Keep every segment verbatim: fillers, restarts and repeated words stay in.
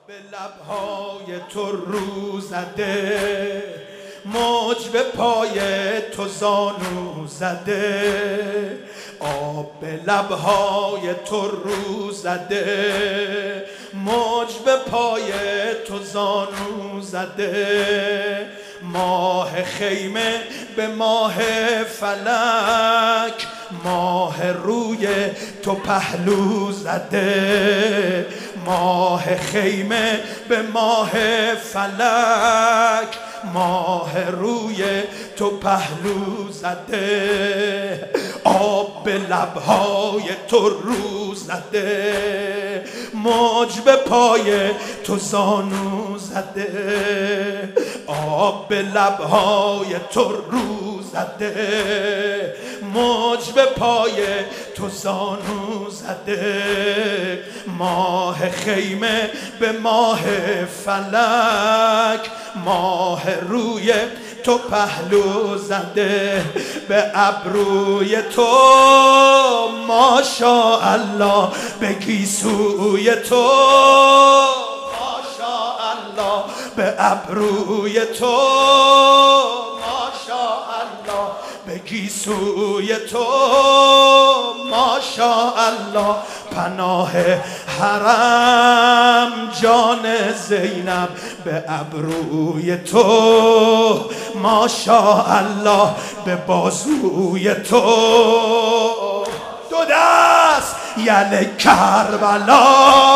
به لبهای تو رو زده، موج به پای تو زانو زده. آب به لبهای تو رو زده، موج به پای تو زانو زده. ماه خیمه به ماه فلک، ماه روی تو پهلو زده. ماه خیمه به ماه فلک، ماه روی تو پهلو زده. آب به لبهای تو رو زده، موج به پای تو زانو زده. آب به لبهای تو رو زده، موج به پای تو زانو زده. ماه خیمه به ماه فلک، ماه روی تو پهلو زده. به ابروی تو ماشاءالله، به گیسوی تو ماشاءالله، به ابروی تو ماشاءالله، به گیسوی تو ماشاءالله. پناه حرم جان زینب، به ابروی تو ماشاءالله، به بازوی تو. دو دست یل کربلا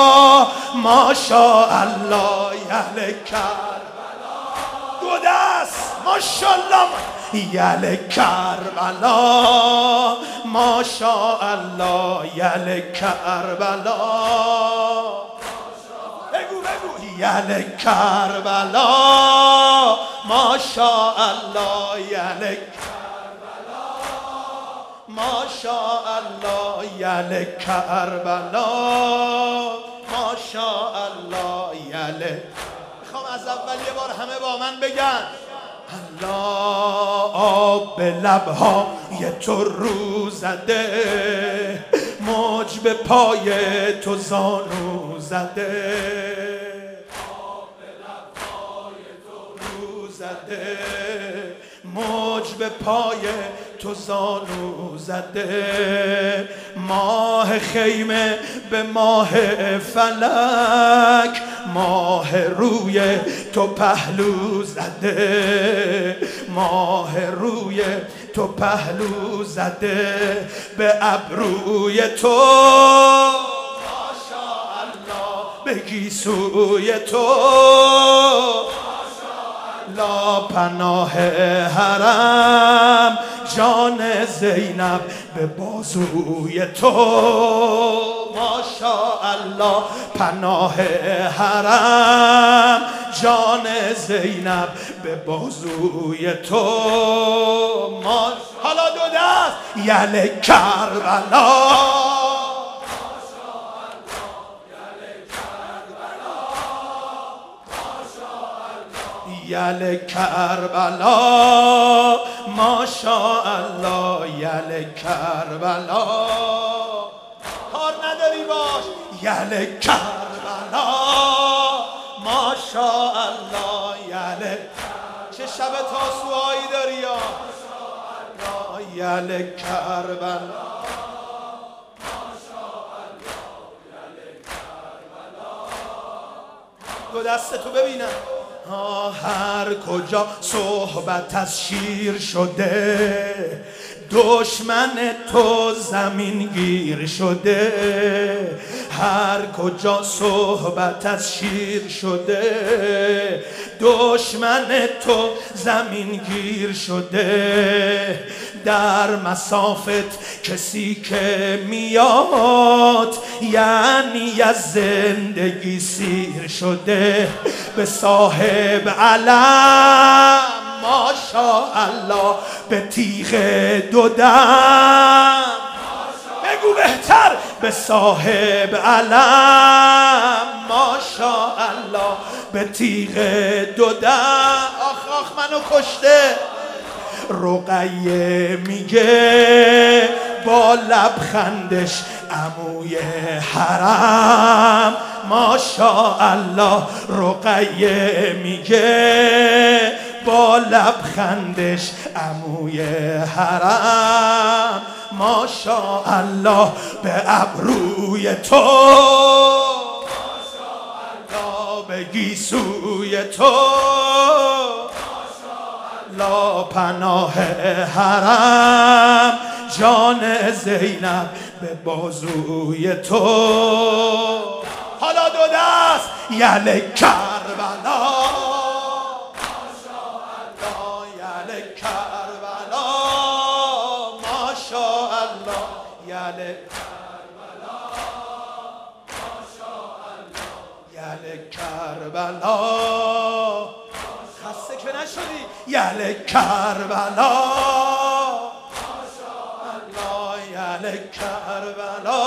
ماشاءالله، یل کربلا. دو دست ماشاءالله، یل کربلا ماشاءالله، یل کربلا. بگو بگو یل کربلا ماشاءالله، یل کربلا ماشاءالله، یل کربلا ماشاءالله، یل. میخوام از اول یه بار همه با من بگن الله. آب به لبهای تو رو زده، موج به پای تو زانو زده. آب به لبهای تو رو زده، موج به پای تو زانو زده. ماه خیمه به ماه فلک، ماه روی تو پهلو زده. ماه روی تو پهلو زده، به ابروی تو ماشاءالله، به گیسوی تو لا. پناه حرم جان زینب، به بازوی تو ماشاءالله. پناه حرم جان زینب، به بازوی تو ما. حالا دو دست یل کربلا یل کربلا ماشاءالله، یل کربلا. کار نداری باش، یل کربلا ماشاءالله، یل. چه شب تاسوهایی داری یا یل کربلا. دو دست تو ببینم. هر کجا صحبت از شیر شده، دشمن تو زمین گیر شده. هر کجا صحبت از شیر شده، دشمن تو زمین گیر شده. در مسافت کسی که میاد، یعنی از زندگی سیر شده. به صاحب علم ماشاءالله، به تیغ دو دم. بگو بهتر، به صاحب علم ماشاءالله، به تیغ دو دم. آخ آخ منو کشته. رقیه میگه با لبخندش عموی حرم ماشاءالله رقیه میگه با لبخندش عموی حرم ماشاءالله به ابروی تو ماشاءالله به گیسوی تو لا پناه حرم جان زینب به بازوی تو. حالا دو دست یل کربلا ماشاءالله یل کربلا ماشاءالله یل کربلا ماشاءالله یل کربلا خسته که نشدی یل کربلا ماشاءالله یل کربلا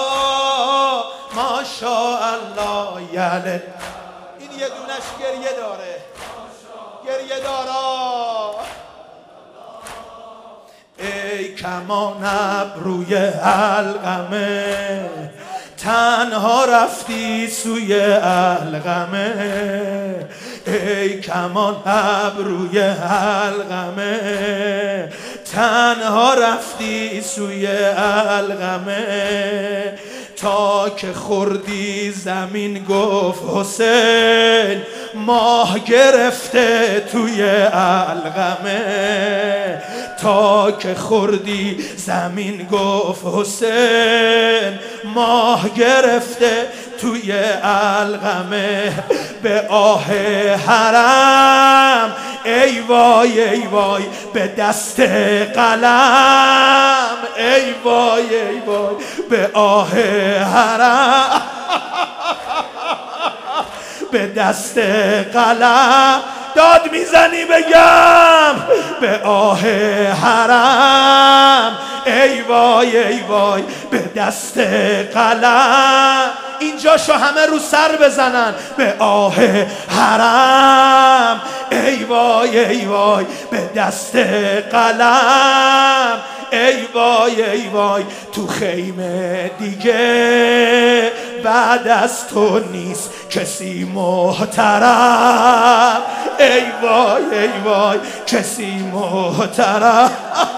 ماشاءالله یل. این یه دونش گریه داره گریه دارا. ای کمان ابروی علقمه تنها رفتی سوی علقمه ای کمان ابروی علقمه تنها رفتی سوی علقمه تا که خوردی زمین گفت حسین ماه گرفته توی علقمه تا که خوردی زمین گفت حسین ماه گرفته توی علقمه به آه حرم ای وای ای وای به دست قلم ای وای ای وای به آه حرم به دست قلم داد میزنی بگم به آه حرم ای وای ای وای به دست قلم. اینجاشو همه رو سر بزنن به آه حرم ای وای ای وای به دست قلم ای وای ای وای تو خیمه دیگه بعد از تو نیست کسی محترم ای وای ای وای کسی محترم.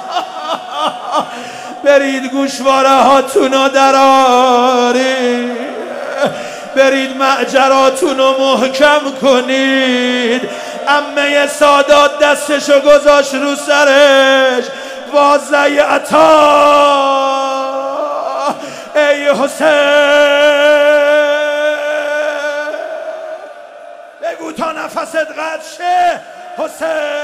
برید گوشواره هاتونو درارید برید معجراتونو محکم کنید. عمه سادات دستشو گذاشت رو سرش وازه عطا ای حسین بگو تا نفست قطع شه حسین